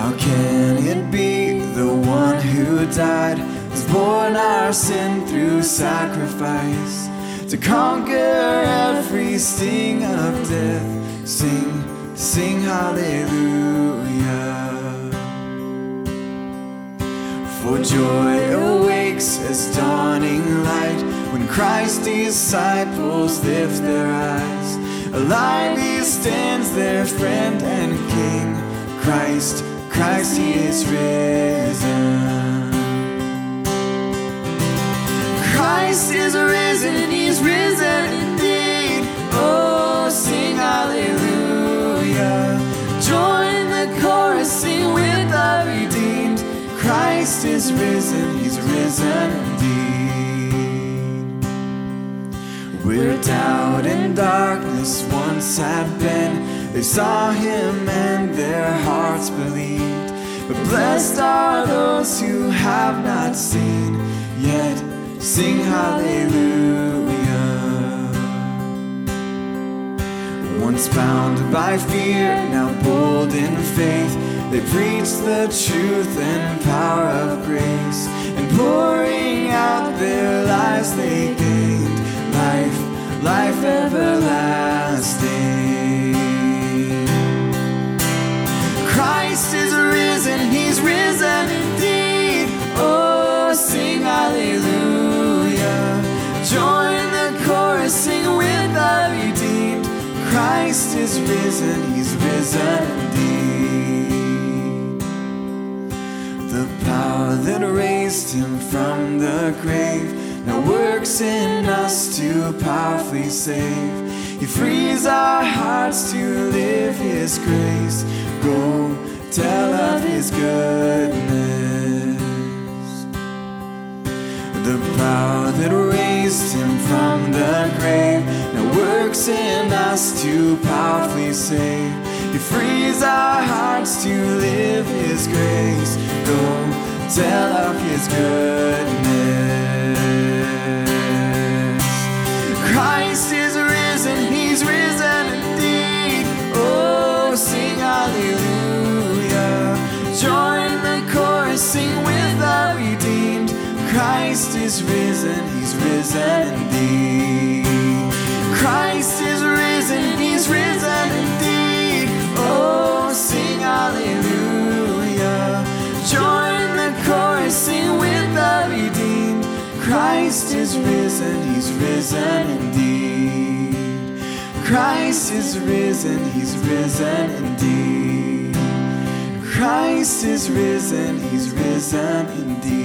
How can it be the one who died has borne our sin through sacrifice to conquer every sting of death? Sing, sing hallelujah. For joy awakes as dawning light when Christ's disciples lift their eyes. Alive he stands, their friend and King. Christ, Christ, he is risen. Christ is risen, he's risen indeed. Oh, sing hallelujah. Join the chorus, sing with the redeemed. Christ is risen, he's risen indeed. Where doubt and darkness once had been, they saw him and their hearts believed. But blessed are those who have not seen, yet sing hallelujah. Once bound by fear, now bold in faith, they preach the truth and power of grace, and pouring out their lives they gained life, life everlasting. Christ is risen, he's risen indeed. Oh, sing hallelujah. Join the chorus, sing with the redeemed. Christ is risen, he's risen indeed. The power that raised him from the grave now works in us to powerfully save. He frees our hearts to live his grace. Go tell of his goodness. The power that raised him from the grave now works in us to powerfully save. He frees our hearts to live his grace. Go tell of his goodness. Christ is risen, he's risen indeed. Oh, sing hallelujah. Join the chorus, sing with the redeemed. Christ is risen, he's risen indeed. Christ is risen, he's risen indeed. Oh, sing hallelujah. Join the chorus, sing with the redeemed. Christ is risen, he's risen indeed. Christ is risen, he's risen indeed. Christ is risen, he's risen indeed.